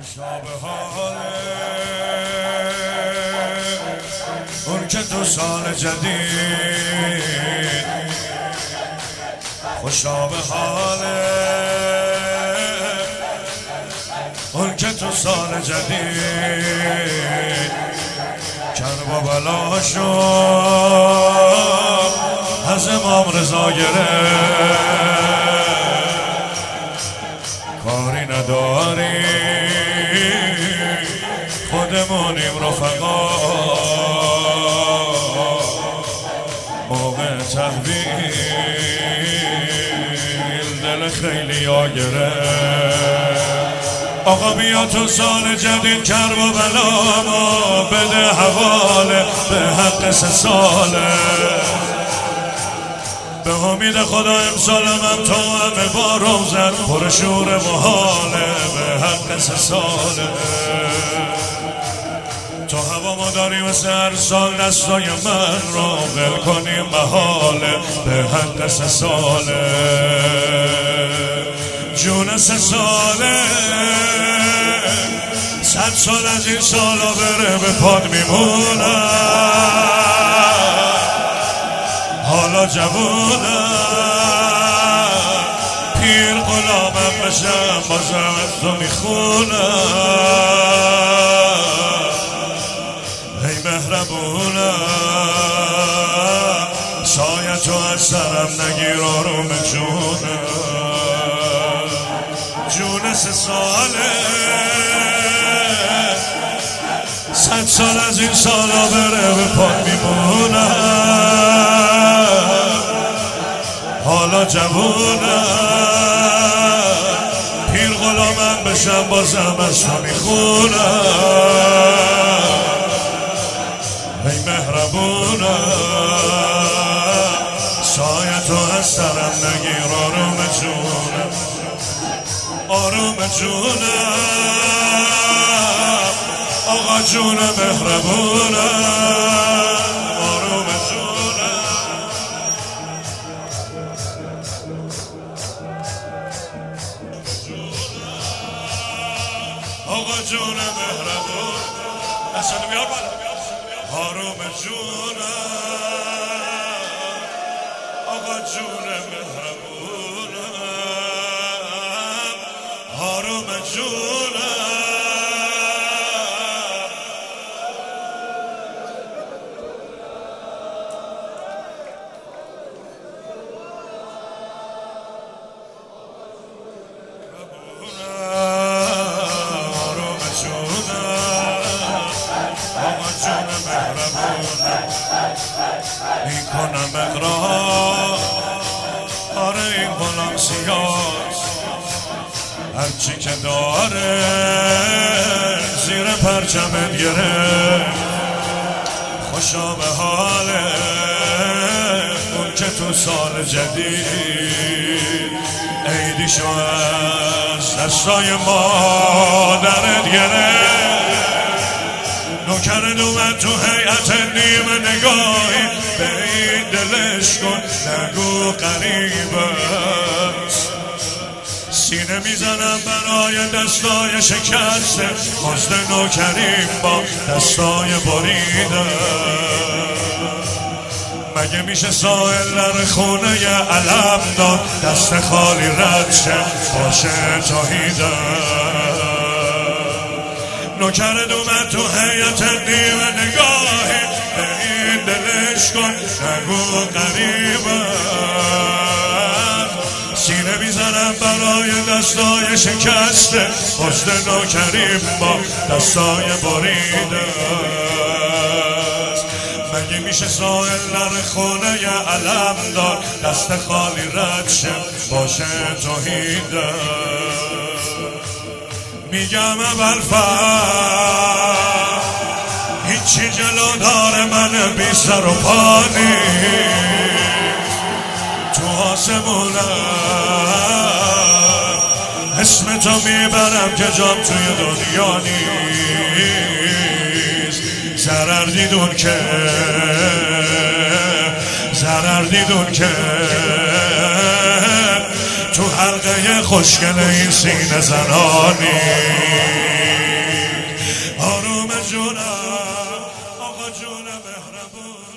خوشا به حال اون که تو سال جدید، خوشا به حال اون که تو سال جدید کرب و بلاشو از امام رضا گرفت. کاری نداری خودمونیم رفقا، موقع تحویل دل خیلی ها گرفت. آقا بیا تو سال جدید کرب و بلا ما بده حواله به حق 3 ساله. به امید خدا امسال من تو همه با روزت پر شور محاله به حق 3 ساله. تو هوا ما داری مثل هر سال دستای من رو ول کنیم محاله به حق 3 ساله. جون 3 ساله 100 سال از این سالا بره به پاد میمونم، حالا جوونم پیر غلامم بشم بازم از تو میخونم. ای مهربونم سایه تو از سرم نگیر آروم جونم. جون 3 ساله 100 سال از این سالا بره به پاد میمونم، حالا جوونم پیر غلامم بشم بازم از تو میخونم. ای مهربونم سایه تو از سرم نگیر آروم جونم، آروم جونم آقا جون مهربونم، آروم جونم. آقا جون مهربون اصلا بیار بالا، آروم جونم آقا جون مهربونم، آروم جونم. این کنم اقرار آره این کنم سیاس هرچی که داره زیر پرچمت گرفت. خوشا به حاله اون که تو سال جدید عیدیشو از دستای مادرت گرفت. نوکرت اومد تو هیئت نیمه نگاهی به این دلش کن نگو قریب است. سینه میزنم برای دستای شکسته مزد نوکریم با دستای بریده. مگه میشه سائل در خونه ی علم داد دست خالی رد شه باشه توحیده. نوکرت اومد تو هیئت نیمه نگاهی به این دلش کن نگو قریبم. سینه میزنم برای دستای شکسته مزد نوکریم با دستای بریده. مگه میشه سائل در خونه ی علم دار دست خالی رد شه باشه توحیده. میگم ابوالفضل هیچی جلودار من بی سر و پا نیست. تو آسمونم اسم تو میبرم که جام توی دنیا نیست. ضرر دیدون که تو حلقه خوشگل این سینه زنانی آقا جون مهربون